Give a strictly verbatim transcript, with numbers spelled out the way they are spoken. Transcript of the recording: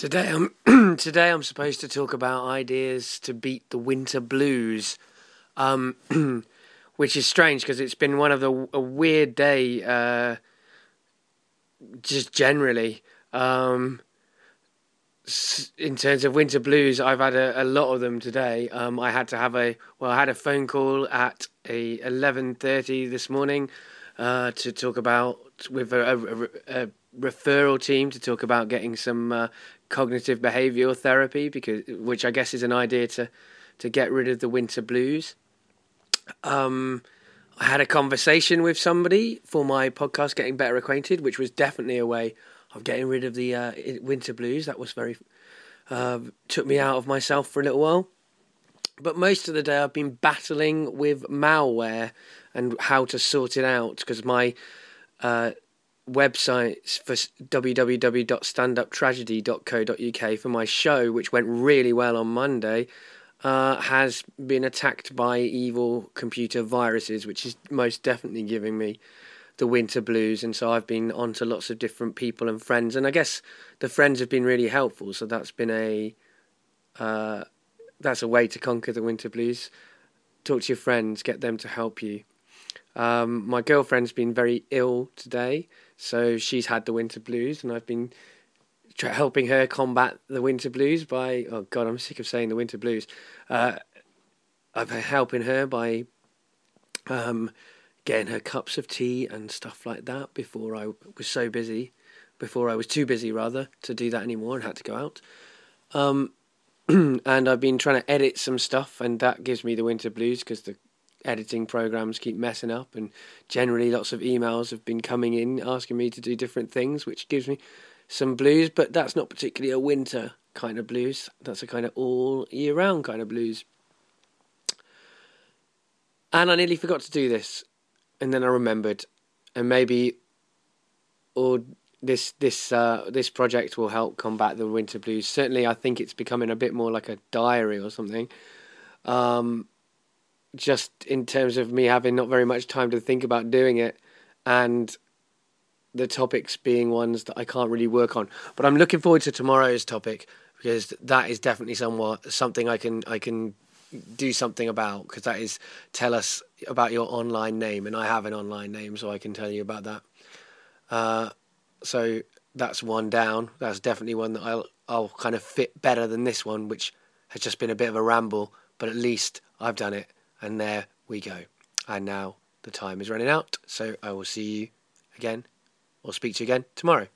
Today I'm today I'm supposed to talk about ideas to beat the winter blues, um, which is strange because it's been one of the a weird day, uh, just generally. Um, in terms of winter blues, I've had a, a lot of them today. Um, I had to have a well, I had a phone call at a eleven thirty this morning uh, to talk about with a, a, a referral team to talk about getting some uh, cognitive behavioural therapy, because which I guess is an idea to to get rid of the winter blues. Um, I had a conversation with somebody for my podcast, Getting Better Acquainted, which was definitely a way of getting rid of the uh, winter blues. That was very uh, took me out of myself for a little while. But most of the day I've been battling with malware and how to sort it out, because my uh, website for w w w dot stand up tragedy dot co dot u k for my show, which went really well on Monday, uh, has been attacked by evil computer viruses, which is most definitely giving me the winter blues. And so I've been on to lots of different people and friends, and I guess the friends have been really helpful. So that's been a uh, that's a way to conquer the winter blues. Talk to your friends, get them to help you. Um, my girlfriend's been very ill today, so she's had the winter blues, and I've been try- helping her combat the winter blues by, oh God, I'm sick of saying the winter blues. Uh, I've been helping her by um, getting her cups of tea and stuff like that before I was so busy, before I was too busy, rather, to do that anymore and had to go out. Um, and I've been trying to edit some stuff, and that gives me the winter blues because the editing programs keep messing up, and generally lots of emails have been coming in asking me to do different things, which gives me some blues. But that's not particularly a winter kind of blues. That's a kind of all year round kind of blues. And I nearly forgot to do this, and then I remembered, and maybe or this this uh, this project will help combat the winter blues. Certainly, I think it's becoming a bit more like a diary or something. Um, just in terms of me having not very much time to think about doing it, and the topics being ones that I can't really work on. But I'm looking forward to tomorrow's topic, because that is definitely somewhat something I can I can do something about, because that is tell us about your online name, and I have an online name, so I can tell you about that. Uh, so that's one down. That's definitely one that I'll I'll kind of fit better than this one, which has just been a bit of a ramble, but at least I've done it. And there we go. And now the time is running out, so I will see you again, or speak to you again tomorrow.